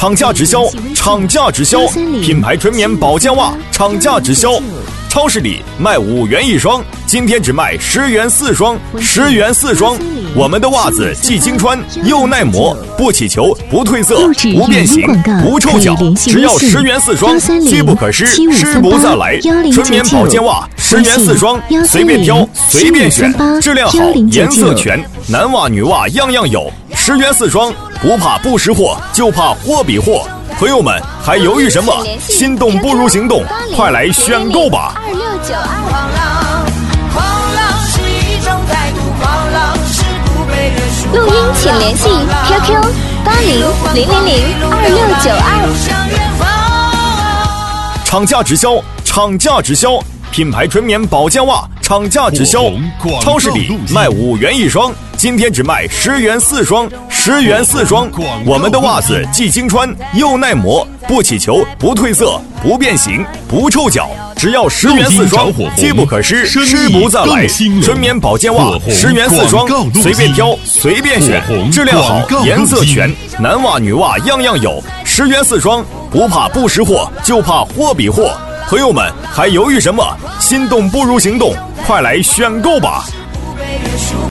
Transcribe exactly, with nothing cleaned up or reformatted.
厂家直销，厂家直销，品牌纯棉保健袜，厂家直销。超市里卖五元一双，今天只卖十元四双，十元四双。我们的袜子既经穿又耐磨，不起球，不褪色，不变形，不臭脚，只要十元四双，机不可失，失不再来。纯棉保健袜，十元四双，随便挑，随便选，质量好，颜色全，男袜女袜样样有，十元四双，不怕不识货，就怕货比货。朋友们还犹豫什么？心动不如行动，快来选购吧！ 二六九二，狂浪，狂浪是一种态度，狂浪是不被约束。录音请联系 Q Q 八零零零零二六九二。 厂家直销，厂家直销，品牌纯棉保健袜，厂家直销。超市里卖五元一双，今天只卖十元四双，十元四双。我们的袜子既经穿又耐磨，不起球，不褪色，不变形，不臭脚，只要十元四双，机不可失，失不再来。纯棉保健袜，十元四双，随便挑，随便选，质量好，颜色全，男袜女袜样样有，十元四双，不怕不识货，就怕货比货。朋友们还犹豫什么？心动不如行动，快来选购吧！